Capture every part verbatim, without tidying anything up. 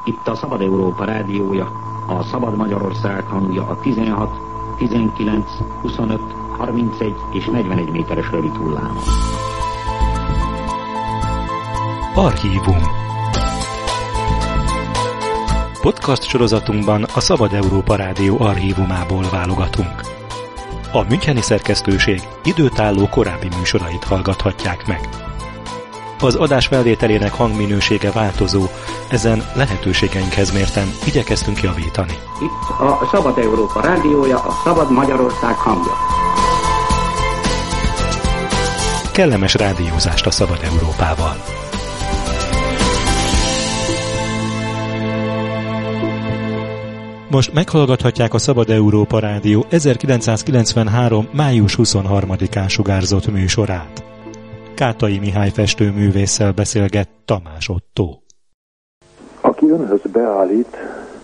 Itt a Szabad Európa rádiója, a Szabad Magyarország hangja a tizenhat, tizenkilenc, huszonöt, harmincegy és negyvenegy méteres rövid hullámon. Archívum. Podcast sorozatunkban a Szabad Európa Rádió archívumából válogatunk. A müncheni szerkesztőség időtálló korábbi műsorait hallgathatják meg. Az adás felvételének hangminősége változó, ezen lehetőségeinkhez mérten igyekeztünk javítani. Itt a Szabad Európa rádiója, a Szabad Magyarország hangja. Kellemes rádiózást a Szabad Európával! Most meghallgathatják a Szabad Európa Rádió ezerkilencszázkilencvenhárom. május huszonharmadikán sugárzott műsorát. Kátai Mihály festőművésszel beszélget Tamás Ottó. Aki önhöz beállít,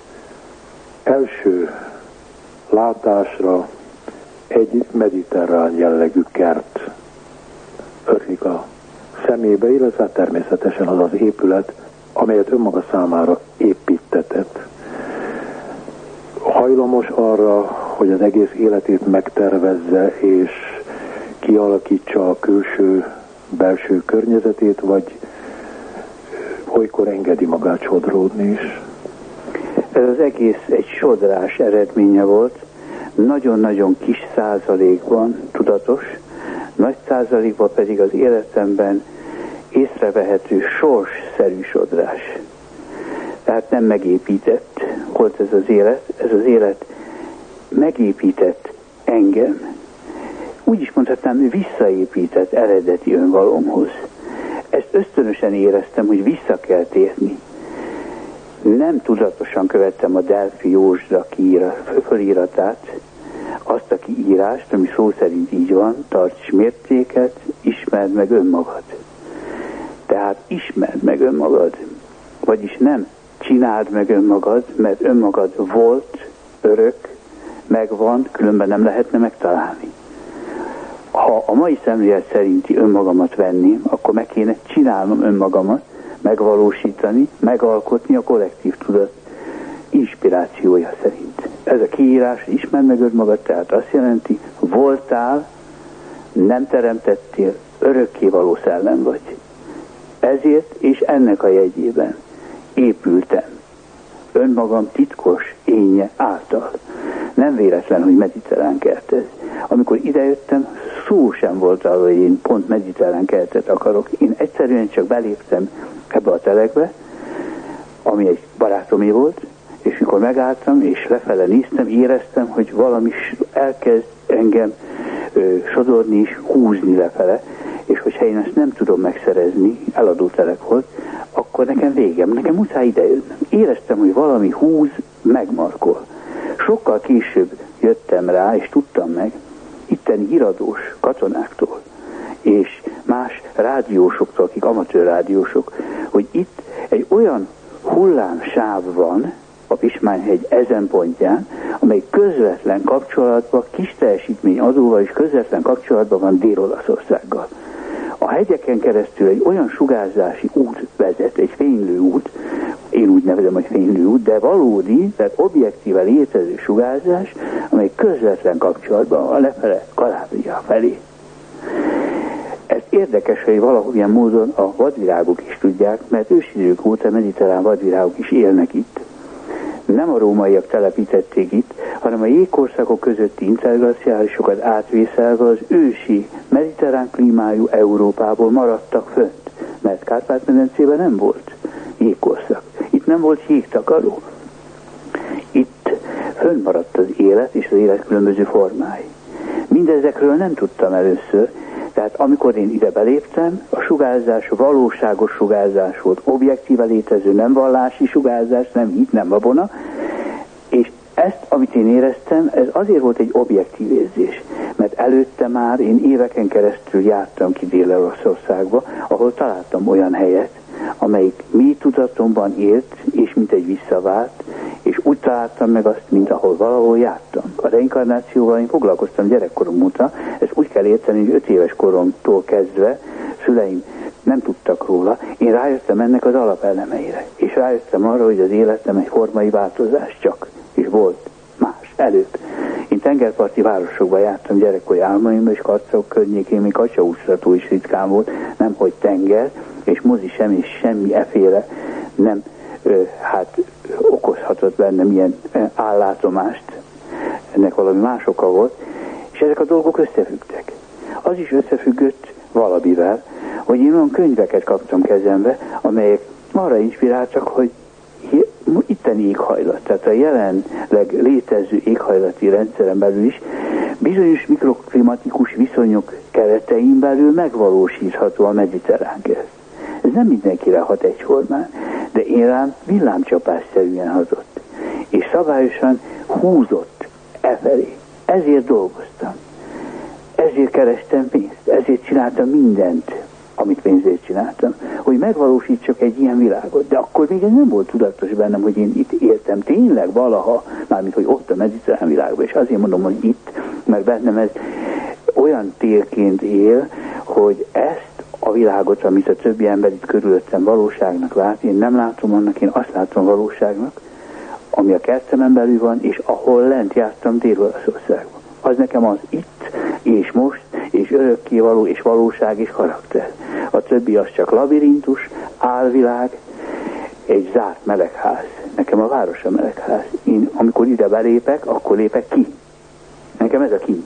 első látásra egy mediterrán jellegű kert ötlik a szemébe, illetve természetesen az az épület, amelyet önmaga számára építtetett. Hajlamos arra, hogy az egész életét megtervezze és kialakítsa a külső, belső környezetét, vagy olykor engedi magát sodródni is? Ez az egész egy sodrás eredménye volt, nagyon-nagyon kis százalékban tudatos, nagy százalékban pedig az életemben észrevehető sorsszerű sodrás. Tehát nem megépített volt ez az élet, ez az élet megépített engem. Úgy is mondhatnám, visszaépített eredeti önvalomhoz. Ezt ösztönösen éreztem, hogy vissza kell térni. Nem tudatosan követtem a Delfi Józsda fölíratát, azt a kiírást, ami szó szerint így van: tarts mértéket, ismerd meg önmagad. Tehát ismerd meg önmagad, vagyis nem csináld meg önmagad, mert önmagad volt, örök, megvan, különben nem lehetne megtalálni. Ha a mai szemlélet szerinti önmagamat venném, akkor meg kéne csinálnom önmagamat, megvalósítani, megalkotni a kollektív tudat inspirációja szerint. Ez a kiírás, hogy ismerd meg önmagad, tehát azt jelenti, voltál, nem teremtettél, örökkévaló szellem vagy. Ezért és ennek a jegyében épültem önmagam titkos énje által. Nem véletlen, hogy mediterrán kert ez. Amikor idejöttem, szó sem volt arról, hogy én pont mediterrán kertet akarok. Én egyszerűen csak beléptem ebbe a telekbe, ami egy barátomé volt, és mikor megálltam, és lefele néztem, éreztem, hogy valami elkezd engem ö, sodorni és húzni lefele, és hogyha én ezt nem tudom megszerezni, eladó telek volt, akkor nekem végem, nekem muszáj idejönnem. Éreztem, hogy valami húz, megmarkol. Sokkal később jöttem rá, és tudtam meg, itteni híradós katonáktól, és más rádiósoktól, akik amatőr rádiósok, hogy itt egy olyan hullámsáv van a Pismányhegy ezen pontján, amely közvetlen kapcsolatban, kis teljesítmény adóval és közvetlen kapcsolatban van Dél-Olaszországgal. A hegyeken keresztül egy olyan sugárzási út vezet, egy fénylő út, én úgy nevezem, hogy fénylő út, de valódi, tehát objektíve létező sugárzás, amely közvetlen kapcsolatban van lefele Kalábria felé. Ez érdekes, hogy valahogyan módon a vadvirágok is tudják, mert ősidők óta mediterrán vadvirágok is élnek itt. Nem a rómaiak telepítették itt, hanem a jégkorszakok közötti interglaciálisokat átvészelve az ősi mediterrán klímájú Európából maradtak fönt, mert Kárpát-medencében nem volt jégkorszak. Itt nem volt jégtakaró. Itt fönnmaradt az élet és az élet különböző formái. Mindezekről nem tudtam először, tehát amikor én ide beléptem, a sugárzás valóságos sugárzás volt, objektíve létező, nem vallási sugárzás, nem hit, nem babona, és ezt, amit én éreztem, ez azért volt egy objektív érzés, mert előtte már én éveken keresztül jártam ki Dél-Olaszországba, ahol találtam olyan helyet, amelyik mély tudatomban élt, és mint egy visszavált, és úgy találtam meg azt, mint ahol valahol jártam. A reinkarnációval én foglalkoztam gyerekkorom óta, ezt úgy kell érteni, hogy öt éves koromtól kezdve szüleim nem tudtak róla, én rájöttem ennek az alapelemeire. És És rájöttem arra, hogy az életem egy formai változás csak, és volt más, előbb. Én tengerparti városokban jártam gyerekkori álmaimban, és Karcauk környékén még kacsaúsztató is ritkán volt, nem hogy tenger, és mozi sem, és semmi eféle nem ö, hát okozhatott bennem ilyen állátomást. Ennek valami más oka volt, és ezek a dolgok összefüggtek. Az is összefüggött valamivel, hogy én olyan könyveket kaptam kezembe, amelyek arra inspiráltak, hogy itteni éghajlat, tehát a jelenleg létező éghajlati rendszeren belül is bizonyos mikroklimatikus viszonyok keretein belül megvalósítható a mediterrán gáz. Ez nem mindenkire hat egyformán, de én rám villámcsapásszerűen hatott, és szabályosan húzott e felé. Ezért dolgoztam. Ezért kerestem pénzt, ezért csináltam mindent, amit pénzért csináltam, hogy megvalósítsak egy ilyen világot. De akkor még ez nem volt tudatos bennem, hogy én itt éltem tényleg valaha, mármint, hogy ott a mediterrán világban, és azért mondom, hogy itt, mert bennem ez olyan térként él, hogy ezt a világot, amit a többi ember itt körülöttem valóságnak lát, én nem látom annak, én azt látom valóságnak, ami a kertemen belül van, és ahol lent jártam Dél-Olaszországban. Az nekem az itt, és most, és örökkévaló, és valóság, és karakter. A többi az csak labirintus, álvilág, egy zárt melegház. Nekem a város a melegház. Én amikor ide belépek, akkor lépek ki. Nekem ez a kint.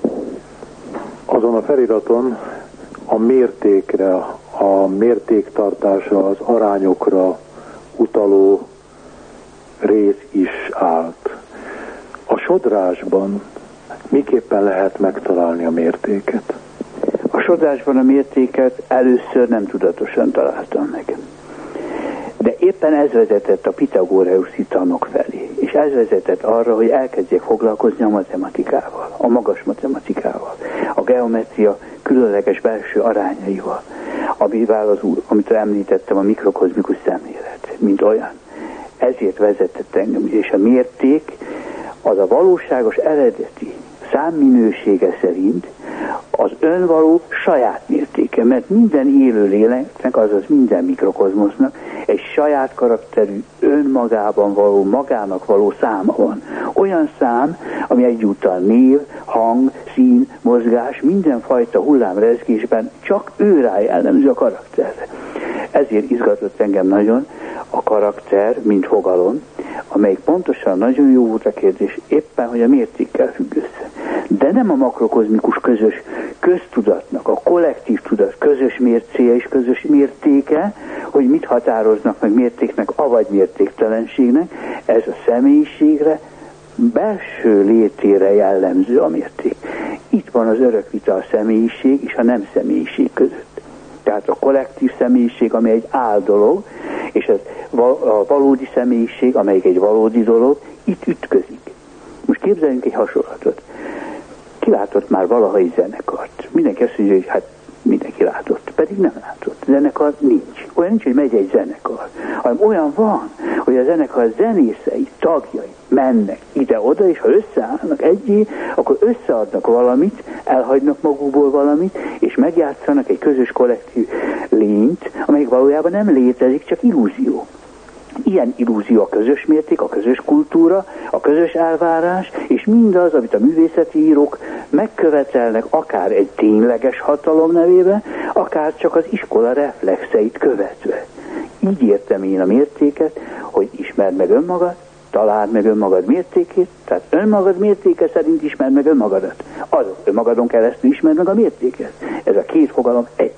Azon a feliraton a mértékre, a mértéktartásra, az arányokra utaló rész is állt. A sodrásban miképpen lehet megtalálni a mértéket? A sodrásban a mértéket először nem tudatosan találtam meg. De éppen ez vezetett a pitagóreuszi tanok felé, és ez vezetett arra, hogy elkezdjek foglalkozni a matematikával, a magas matematikával, a geometria különleges belső arányaival, amivel az úr, amit említettem, a mikrokozmikus szemlélet, mint olyan. Ezért vezetett engem, és a mérték az a valóságos eredeti számminősége szerint az önvaló saját mértéke, mert minden élő léleknek, azaz minden mikrokozmosznak egy saját karakterű, önmagában való, magának való száma van. Olyan szám, ami egyúttal név, hang, szín, mozgás, mindenfajta hullámrezgésben csak ő rá jellemző a karakterre. Ezért izgatott engem nagyon a karakter, mint fogalom, amelyik pontosan nagyon jó volt a kérdés, éppen, hogy a mértékkel függ össze. De nem a makrokozmikus közös köztudatnak, a kollektív tudat közös mércéje és közös mértéke, hogy mit határoznak meg mértéknek, avagy mértéktelenségnek, ez a személyiségre, belső létére jellemző a mérték. Itt van az örök vita a személyiség és a nem személyiség között. Tehát a kollektív személyiség, amely egy áldolog, és az a valódi személyiség, amelyik egy valódi dolog, itt ütközik. Most képzeljünk egy hasonlatot. Ki látott már valaha egy zenekart? Mindenki azt mondja, hogy hát mindenki látott, pedig nem látott. Zenekar nincs. Olyan nincs, hogy megy egy zenekar, hanem olyan van, hogy a zenekar zenészei, tagjai mennek ide-oda, és ha összeállnak egyé, akkor összeadnak valamit, elhagynak magukból valamit, és megjátszanak egy közös kollektív lényt, amelyik valójában nem létezik, csak illúzió. Ilyen illúzió a közös mérték, a közös kultúra, a közös elvárás, és mindaz, amit a művészeti írók megkövetelnek, akár egy tényleges hatalom nevében, akár csak az iskola reflexeit követve. Így értem én a mértéket, hogy ismerd meg önmagad, találd meg önmagad mértékét, tehát önmagad mértéke szerint ismerd meg önmagadat. Azok önmagadon keresztül ismerd meg a mértéket. Ez a két fogalom egy.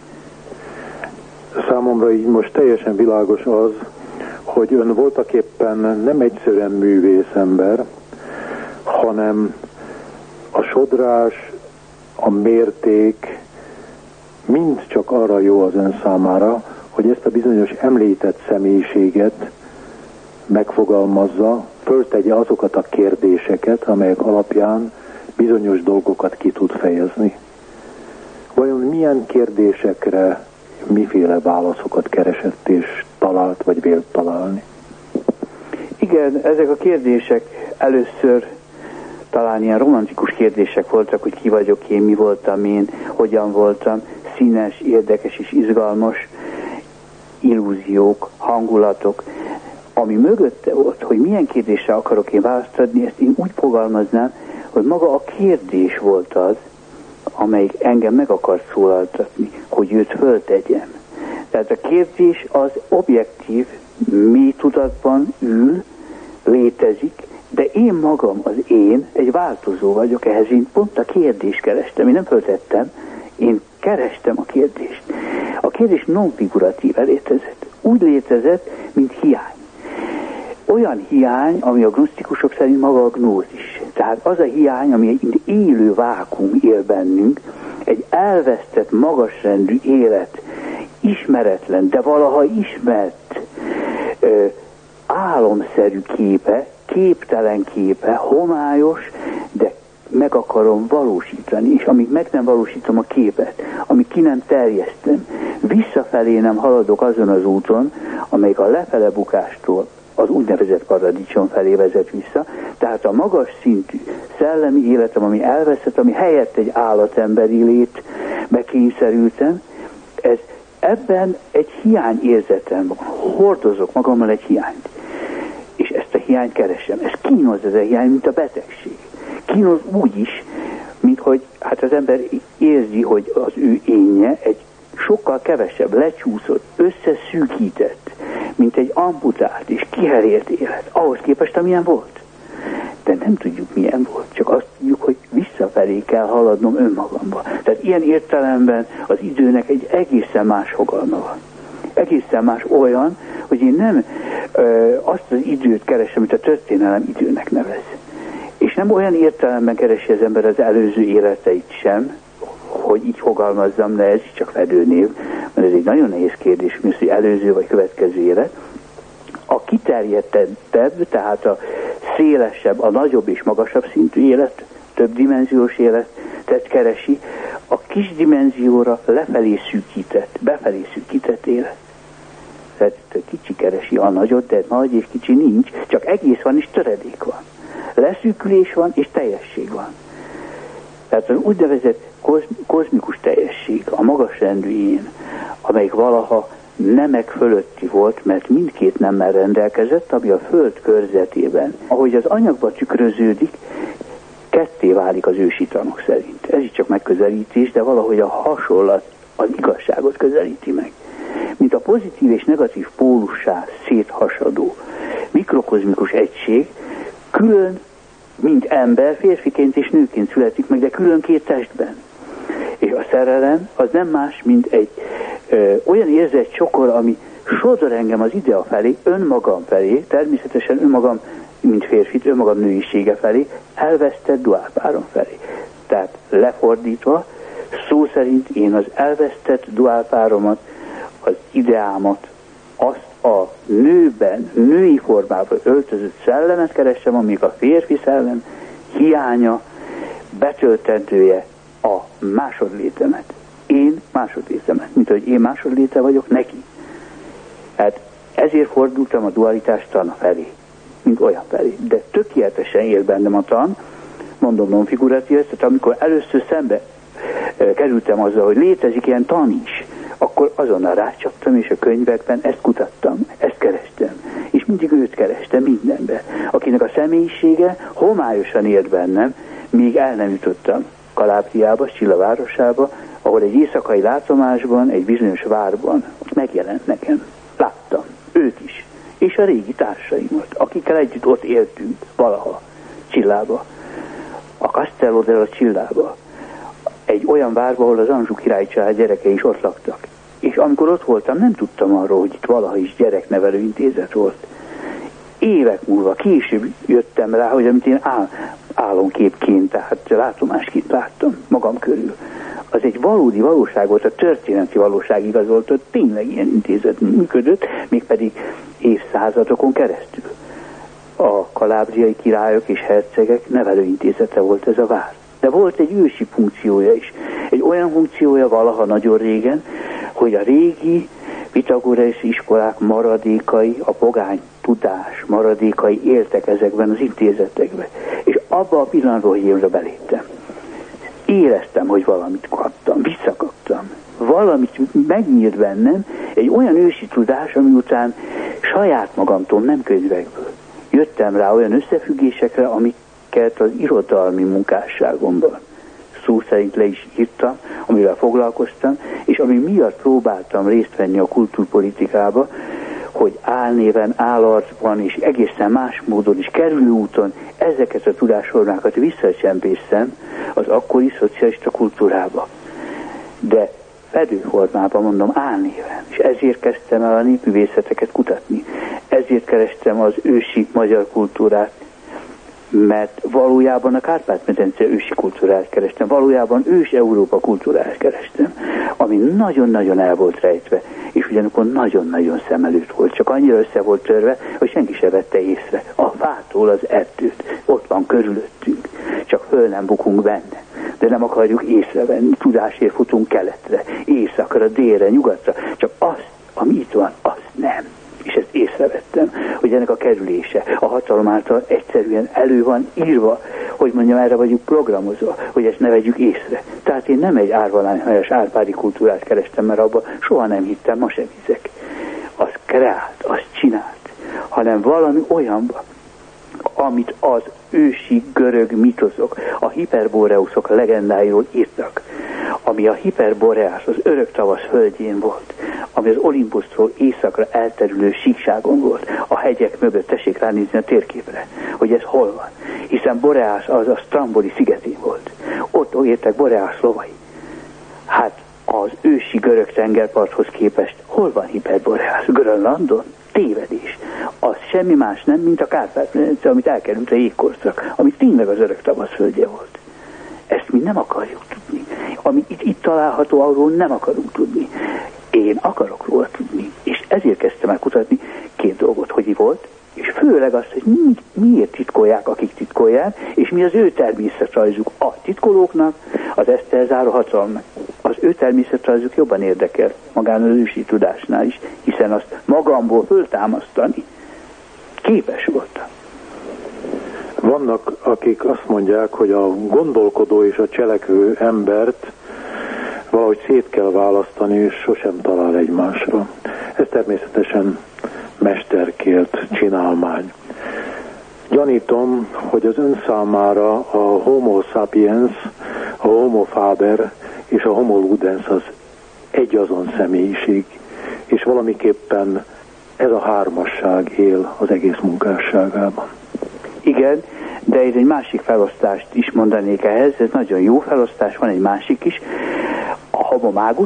Számomra így most teljesen világos az, hogy ön voltaképpen nem egyszerűen művészember, hanem a sodrás, a mérték mind csak arra jó az ön számára, hogy ezt a bizonyos említett személyiséget megfogalmazza, föltegye azokat a kérdéseket, amelyek alapján bizonyos dolgokat ki tud fejezni. Vajon milyen kérdésekre miféle válaszokat keresett és talált, vagy vélt találni? Igen, ezek a kérdések először talán ilyen romantikus kérdések voltak, hogy ki vagyok én, mi voltam én, hogyan voltam, színes, érdekes és izgalmas. illúziók, hangulatok, ami mögötte volt, hogy milyen kérdésre akarok én választ adni, ezt én úgy fogalmaznám, hogy maga a kérdés volt az, amelyik engem meg akart szólaltatni, hogy őt föltegyem. Tehát a kérdés az objektív, mély tudatban ül, létezik, de én magam, az én, egy változó vagyok, ehhez én pont a kérdést kerestem, én nem föltettem, én kerestem a kérdést. A kérdés non-figuratíve létezett. Úgy létezett, mint hiány. Olyan hiány, ami a gnosztikusok szerint maga a gnózis. Tehát az a hiány, ami egy élő vákum él bennünk, egy elvesztett magasrendű élet, ismeretlen, de valaha ismert ö, álomszerű képe, képtelen képe, homályos, de meg akarom valósítani, és amíg meg nem valósítom a képet, amíg ki nem terjesztem, visszafelé nem haladok azon az úton, amelyik a lefele bukástól az úgynevezett paradicsom felé vezet vissza, tehát a magas szintű szellemi életem, ami elveszett, ami helyett egy állatemberi létbe kényszerültem, ez ebben egy hiányérzetem van, hordozok magammal egy hiányt, és ezt a hiányt keresem. Ez kínos, ez a hiány, mint a betegség. Kínos úgy is, mint hogy hát az ember érzi, hogy az ő énje egy sokkal kevesebb, lecsúszott, összeszűkített, mint egy amputált és kiherélt élet, ahhoz képest, amilyen volt. De nem tudjuk, milyen volt, csak azt tudjuk, hogy visszafelé kell haladnom önmagamba. Tehát ilyen értelemben az időnek egy egészen más fogalma van. Egészen más olyan, hogy én nem ö, azt az időt keresem, amit a történelem időnek nevez. És nem olyan értelemben keresi az ember az előző életeit sem, hogy így fogalmazzam, de ez csak fedőnév, mert ez egy nagyon nehéz kérdés, mi az, hogy előző vagy következő élet. A kiterjedtebb, tehát a szélesebb, a nagyobb és magasabb szintű élet, több dimenziós életet keresi, a kis dimenzióra lefelé szűkített, befelé szűkített élet. Tehát kicsi keresi a nagyot, de nagy és kicsi nincs, csak egész van és töredék van. Leszűkülés van és teljesség van. Tehát az úgynevezett kozmikus teljesség, a magas rendű én, amelyik valaha nemek fölötti volt, mert mindkét nemmel rendelkezett, ami a Föld körzetében, ahogy az anyagba tükröződik, ketté válik az ősi tanok szerint. Ez is csak megközelítés, de valahogy a hasonlat az igazságot közelíti meg. Mint a pozitív és negatív pólussá széthasadó mikrokozmikus egység, külön, mint ember, férfiként és nőként születik meg, de külön két testben. És a szerelem az nem más, mint egy ö, olyan érzett csokor, ami sodor engem az idea felé, önmagam felé, természetesen önmagam, mint férfit, önmagam nőisége felé, elvesztett duálpárom felé. Tehát lefordítva, szó szerint én az elvesztett duálpáromat, az ideámat, azt a nőben, női formában öltözött szellemet keresem, amíg a férfi szellem hiánya, betöltendője a másodlétemet. Én másodlétemet, mint hogy én másodléte vagyok neki. Hát ezért fordultam a dualitás tana felé, mint olyan felé. De tökéletesen él bennem a tan, mondom non-figuratív, tehát amikor először szembe e, kerültem azzal, hogy létezik ilyen tan is, akkor azonnal rácsaptam, és a könyvekben ezt kutattam, ezt kerestem. És mindig őt kerestem mindenben, akinek a személyisége homályosan élt bennem, míg el nem jutottam Kalábriába, Scilla városába, ahol egy éjszakai látomásban, egy bizonyos várban ott megjelent nekem. Láttam őt is, és a régi társaimat, akikkel együtt ott éltünk valaha Scillába, a Castello della Scillába, egy olyan várba, ahol az Anjou király család gyerekei is ott laktak. És amikor ott voltam, nem tudtam arról, hogy itt valaha is gyereknevelő intézet volt. Évek múlva, később jöttem rá, hogy amit én áll, álomképként, tehát látomásként láttam magam körül, az egy valódi valóság volt, a történeti valóság igazoltott, tényleg ilyen intézet működött, mégpedig évszázadokon keresztül. A kalábriai királyok és hercegek nevelőintézete volt ez a vár. De volt egy ősi funkciója is. Egy olyan funkciója valaha nagyon régen, hogy a régi pitagoreus iskolák maradékai, a pogány tudás maradékai éltek ezekben az intézetekben. És abban a pillanatban, hogy én oda beléptem, éreztem, hogy valamit kaptam, visszakaptam. valamit megnyílt bennem, egy olyan ősi tudás, ami után saját magamtól, nem könyvekből jöttem rá olyan összefüggésekre, amiket az irodalmi munkásságomban szó szerint le is írtam, amivel foglalkoztam, és ami miatt próbáltam részt venni a kultúrpolitikába, hogy álnéven, állarcban és egészen más módon is kerülő úton ezeket a tudásformákat visszacsempészem az akkori szocialista kultúrába. De fedőformában, mondom, álnéven, és ezért kezdtem el a népművészeteket kutatni. Ezért kerestem az ősi magyar kultúrát, mert valójában a Kárpát-medence ősi kultúrát kerestem, valójában ős Európa kultúrát kerestem, ami nagyon-nagyon el volt rejtve, és ugyanakkor nagyon-nagyon szem előtt volt, csak annyira össze volt törve, hogy senki se vette észre. A fától az erdőt, ott van körülöttünk, csak föl nem bukunk benne, de nem akarjuk észrevenni, tudásért futunk keletre, északra, délre, nyugatra, csak azt, ami itt van, azt nem. És ezt észrevettem, hogy ennek a kerülése a hatalom által egyszerűen elő van írva, hogy mondjam, erre vagyunk programozva, hogy ezt ne vegyük észre. Tehát én nem egy árvalányhelyes árpádi kultúrát kerestem, mert abban soha nem hittem, ma sem hiszek. Az kreált, az csinált, hanem valami olyanba, amit az ősi görög mitoszok, a hiperboreuszok legendáiról írtak, ami a hiperboreás, az örök tavasz földjén volt, ami az Olimpusztól északra elterülő síkságon volt, a hegyek mögött, tessék ránézni a térképre, hogy ez hol van. Hiszen Boreás az a Stromboli szigetén volt. Ott értek Boreás lovai. Hát az ősi görög tengerparthoz képest hol van hiperboreás? Grönlandon? Tévedés. Az semmi más nem, mint a Kárpát-medence, amit elkerült a jégkorszak, ami tényleg az örök tavasz földje volt. Ezt mi nem akarjuk tudni. Ami itt, itt található, arról nem akarunk tudni. Én akarok róla tudni, és ezért kezdtem el kutatni két dolgot, hogy volt, és főleg azt, hogy mi, miért titkolják, akik titkolják, és mi az ő természetrajzuk a titkolóknak, az ezt elzáró hatalomnak. Az ő természetrajzuk jobban érdekel magán az ősi tudásnál is, hiszen azt magamból föltámasztani képes voltam. Vannak, akik azt mondják, hogy a gondolkodó és a cselekvő embert valahogy szét kell választani, és sosem talál egymásra. Ez természetesen mesterkélt csinálmány. Gyanítom, hogy az ön számára a homo sapiens, a homo faber és a homo ludens az egy azon személyiség, és valamiképpen ez a hármasság él az egész munkásságában. Igen, de én egy másik felosztást is mondanék ehhez, ez nagyon jó felosztás, van egy másik is, a homo magus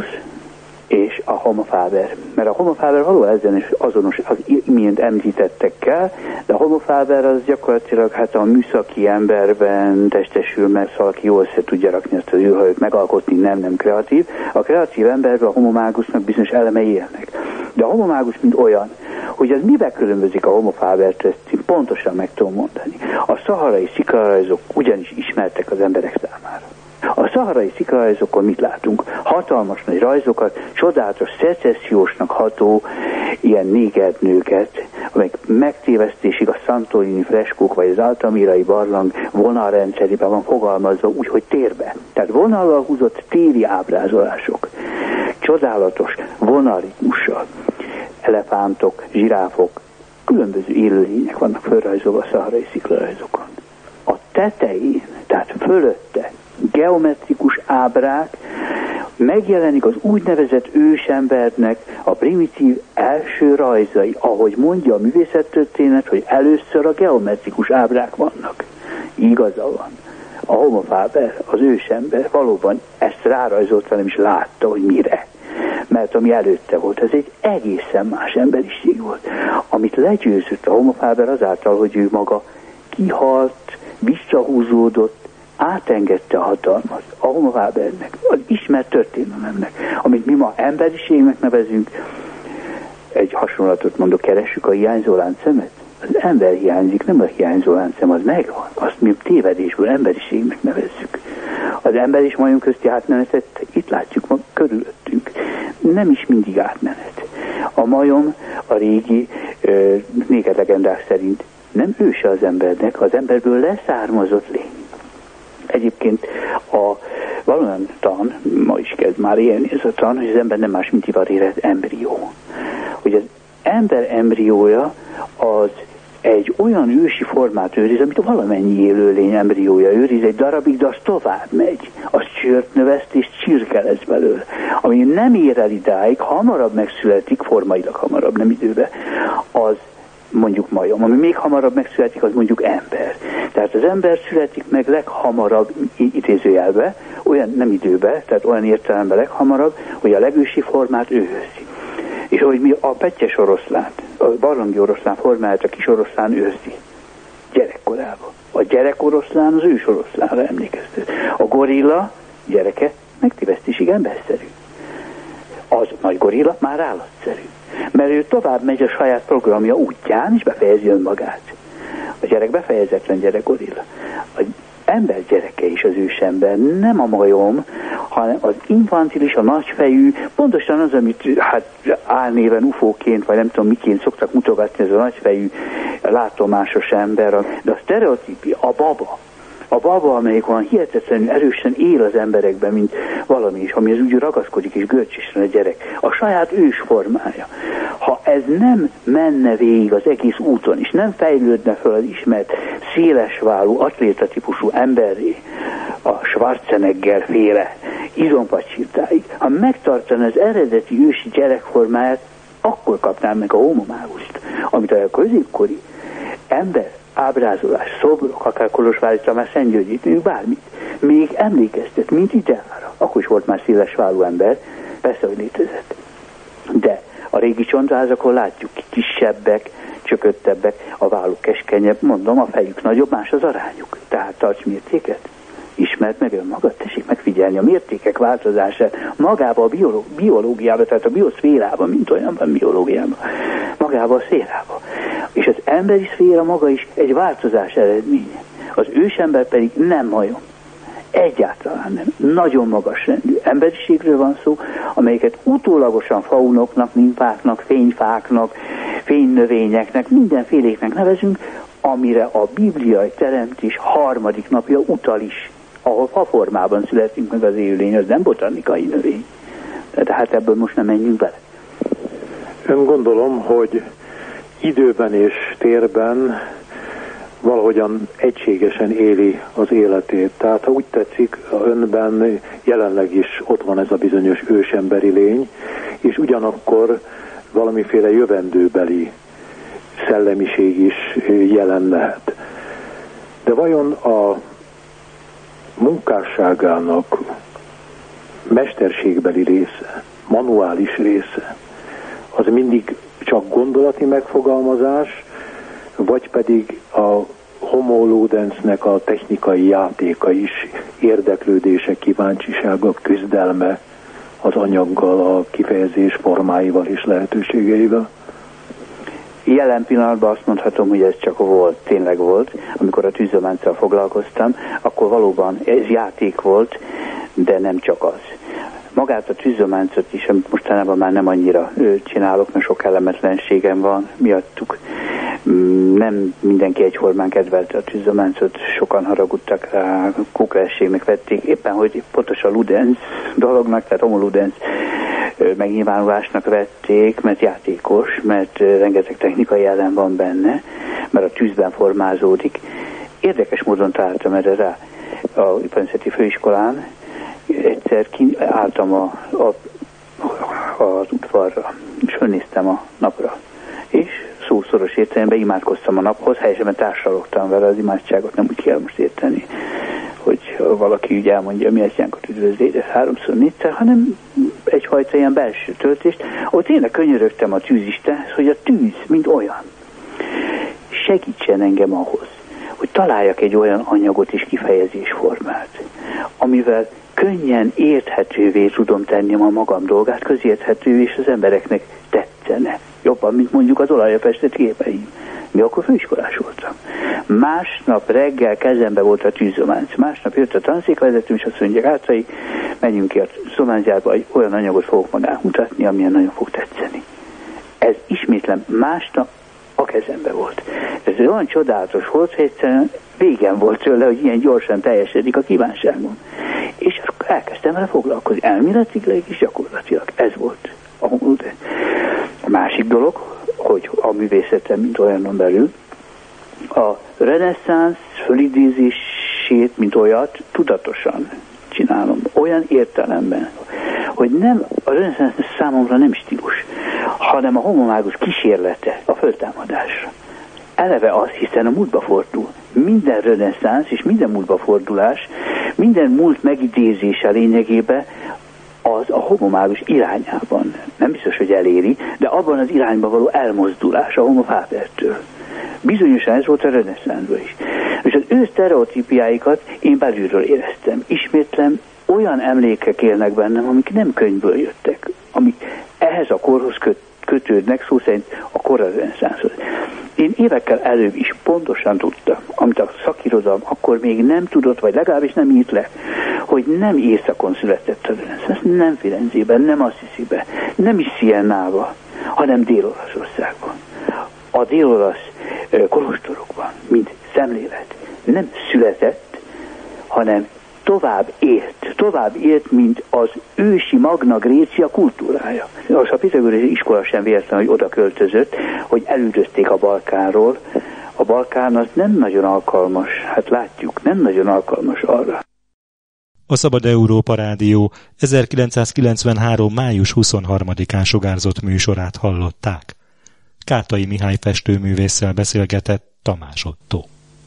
és a homo faber. Mert a homo faber való ezen is azonos az imént említettekkel, de a homo faber az gyakorlatilag hát a műszaki emberben testesül, mert szóval aki jól össze tudja rakni azt az űrhajót megalkotni, nem, nem kreatív. A kreatív emberben a homo magusnak bizonyos elemei élnek. De a homo magus mint olyan, hogy az miben különbözik a homo fabertől, ezt pontosan meg tudom mondani. A szaharai szikrarajzok ugyanis ismertek az emberek számára. A szaharai szikrarajzokon mit látunk? Hatalmas nagy rajzokat, csodálatos szecessziósnak ható ilyen négernőket, amelyek megtévesztésig a Santorini freskók vagy az Altamirai barlang vonalrendszerében van fogalmazva úgy, hogy térbe. Tehát vonallal húzott téri ábrázolások. Csodálatos vonalritmussal. Elefántok, zsiráfok, különböző élőlények vannak fölrajzolva a szaharai szikrarajzokon. A tetején, tehát fölötte geometrikus ábrák, megjelenik az úgynevezett ősembernek a primitív első rajzai, ahogy mondja a művészettörténet, hogy először a geometrikus ábrák vannak. Igaza van. A homo faber, az ősember valóban ezt rárajzolta, nem is látta, hogy mire. Mert ami előtte volt, ez egy egészen más emberiség volt. Amit legyőzött a homo faber azáltal, hogy ő maga kihalt, visszahúzódott, átengedte a hatalmat a homo fabernek, az ismert történelemnek, amit mi ma emberiségnek nevezünk. Egy hasonlatot mondok, keressük a hiányzó láncszemet. Az ember hiányzik, nem a hiányzó láncszem, az megvan. Azt mi tévedésből emberiségnek nevezzük. Az ember és majom közti átmenetet itt látjuk ma körülöttünk. Nem is mindig átmenet. A majom a régi ö, négerlegendák szerint nem őse az embernek, az emberből leszármazott lény. Egyébként a Valóan tan, ma is kezd már élni ez a tan, hogy az ember nem más, mint ivarélet embrió. Hogy az ember embriója az egy olyan ősi formát őriz, amit valamennyi élőlény embriója őriz, egy darabig, de az tovább megy. Az csört növeszt és csirke lesz belőle. Ami nem ér el idáig, hamarabb megszületik, formailag hamarabb, nem időben, az mondjuk majom. Ami még hamarabb megszületik, az mondjuk ember. Tehát az ember születik meg leghamarabb, idézőjelbe, olyan nem időbe, tehát olyan értelemben leghamarabb, hogy a legősi formát ő őrzi. És ahogy mi a pettyes oroszlán, a barlangi oroszlán formáját a kis oroszlán őrzi gyerekkorában. A gyerek oroszlán az ős oroszlánra emlékeztet. A gorilla gyereke megtévesztésig emberszerű. Az nagy gorilla már állatszerű. Mert ő tovább megy a saját programja útján, és befejezi önmagát. A gyerek befejezetlen gyerek gorilla. Az ember gyereke is az ősember, nem a majom, hanem az infantilis, a nagyfejű, pontosan az, amit hát álnéven ufóként, vagy nem tudom miként szoktak mutogatni, ez a nagyfejű, látomásos ember, de a sztereotípia, a baba. A baba, amelyik olyan hihetetlenül erősen él az emberekben, mint valami is, ami az úgy ragaszkodik és görcsösen a gyerek. A saját ős formája. Ha ez nem menne végig az egész úton, és nem fejlődne fel az ismert szélesválú, atlétatípusú emberré, a Schwarzenegger féle izompacsirtáig, ha megtartana az eredeti ősi gyerekformáját, akkor kapnám meg a homomágust, amit a középkori ember ábrázolás, szobrok, akár Kolozsvári Tamás Szentgyörgyit, még bármit, még emlékeztet, mint ideára. Akkor is volt már széles válú ember, persze, hogy létezett. De a régi csontvázakon látjuk, kisebbek, csököttebbek, a válluk keskenyebb, mondom, a fejük nagyobb, más az arányuk. Tehát tarts mértéket, ismerd meg önmagad, tessék megfigyelni a mértékek változását magába a bioló- biológiába, tehát a bioszférában, mint olyanban biológiában, magába a szférába. És az emberi szféra maga is egy változás eredménye. Az ősember pedig nem majom. Egyáltalán nem. Nagyon magas rendű emberiségről van szó, amelyeket utólagosan faunoknak, nymfáknak, fényfáknak, fénynövényeknek, mindenféléknek nevezünk, amire a bibliai teremtés harmadik napja utal is, ahol fa formában születünk meg az élőlény, az nem botanikai növény. De hát ebből most nem menjünk bele. Ön gondolom, hogy időben és térben valahogyan egységesen éli az életét. Tehát ha úgy tetszik, önben jelenleg is ott van ez a bizonyos ősemberi lény, és ugyanakkor valamiféle jövendőbeli szellemiség is jelen lehet. De vajon a munkásságának mesterségbeli része, manuális része, az mindig csak gondolati megfogalmazás, vagy pedig a homo ludensnek a technikai játéka is, érdeklődése, kíváncsisága, küzdelme az anyaggal, a kifejezés formáival és lehetőségeivel? Jelen pillanatban azt mondhatom, hogy ez csak volt, tényleg volt. Amikor a tűzzománccal foglalkoztam, akkor valóban ez játék volt, de nem csak az. Magát a tűzzománcot is, amit mostanában már nem annyira csinálok, mert sok kellemetlenségem van miattuk. Nem mindenki egyformán kedvelte a tűzzománcot, sokan haragudtak rá, kókleességnek vették, éppen hogy pontosan ludens dolognak, tehát homo ludens megnyilvánulásnak vették, mert játékos, mert rengeteg technikai jelen van benne, mert a tűzben formázódik. Érdekes módon találtam erre rá a Iparinszeti Főiskolán. Egyszer ki álltam a, a, az udvarra, és fölnéztem a napra, és szószoros értelemben imádkoztam a naphoz, helyesen társalogtam vele, az imádságot nem úgy kell most érteni, hogy valaki úgy elmondja, mi atyánkat üdvözléd, ez háromszor, négyszer, hanem egyfajta ilyen belső töltést, ahol tényleg könyörögtem a tűzistenhez, hogy a tűz, mint olyan, segítsen engem ahhoz, hogy találjak egy olyan anyagot és kifejezésformát, amivel könnyen érthetővé tudom tenni a magam dolgát, közérthető, és az embereknek tetszene. Jobban, mint mondjuk az olajra festett képeim. Mi akkor főiskolás voltam. Másnap reggel kezembe volt a tűzzománc. Másnap jött a tanszékvezetőm, és azt mondja, Átrai, menjünk ki a szománzárba, hogy olyan anyagot fogok magának mutatni, amilyen nagyon fog tetszeni. Ez ismétlem másnap a kezembe volt. Ez olyan csodálatos volt, hogy egyszerűen végem volt tőle, hogy ilyen gyorsan teljesedik a kívánságom. És akkor elkezdtem vele foglalkozni, elméletileg és gyakorlatilag. Ez volt a homológia. A másik dolog, hogy a művészetem, mint olyanon belül, a reneszánsz fölidézését, mint olyat, tudatosan csinálom. Olyan értelemben, hogy nem, a reneszánsz számomra nem stílus, hanem a homomágus kísérlete a föltámadásra. Eleve az, hiszen a múltba fordul. Minden reneszánsz és minden múltba fordulás, minden múlt megidézése lényegében az a homomágus irányában. Nem biztos, hogy eléri, de abban az irányba való elmozdulás a homo fabertől. Bizonyosan ez volt a reneszánszban is. És az ő sztereotípiáikat én belülről éreztem. Ismétlem, olyan emlékek élnek bennem, amik nem könyvből jöttek, amik ehhez a korhoz köt, kötődnek, szó szerint a kora reneszánszhoz. Én évekkel előbb is pontosan tudtam, amit a szakirodalom akkor még nem tudott, vagy legalábbis nem írt le, hogy nem északon született a reneszánsz, nem Firenzében, nem Assisiben, nem is Siennába, hanem Dél-Olaszországban. A dél-olasz kolostorokban, mint szemlélet nem született, hanem tovább élt, tovább élt, mint az ősi Magna Grécia kultúrája. Az a pitagórai iskola sem véletlen, hogy oda költözött, hogy elüldözték a Balkánról. A Balkán az nem nagyon alkalmas, hát látjuk, nem nagyon alkalmas arra. A Szabad Európa Rádió ezerkilencszázkilencvenhárom. május huszonharmadikán sugárzott műsorát hallották. Kátai Mihály festőművésszel beszélgetett Tamás Ottó.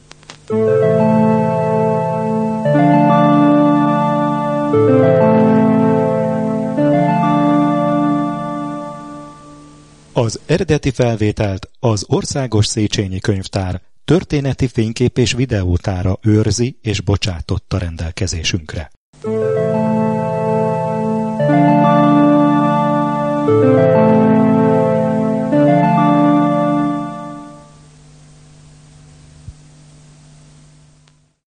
Az eredeti felvételt az Országos Széchenyi Könyvtár történeti fénykép és videótára őrzi és bocsátotta rendelkezésünkre.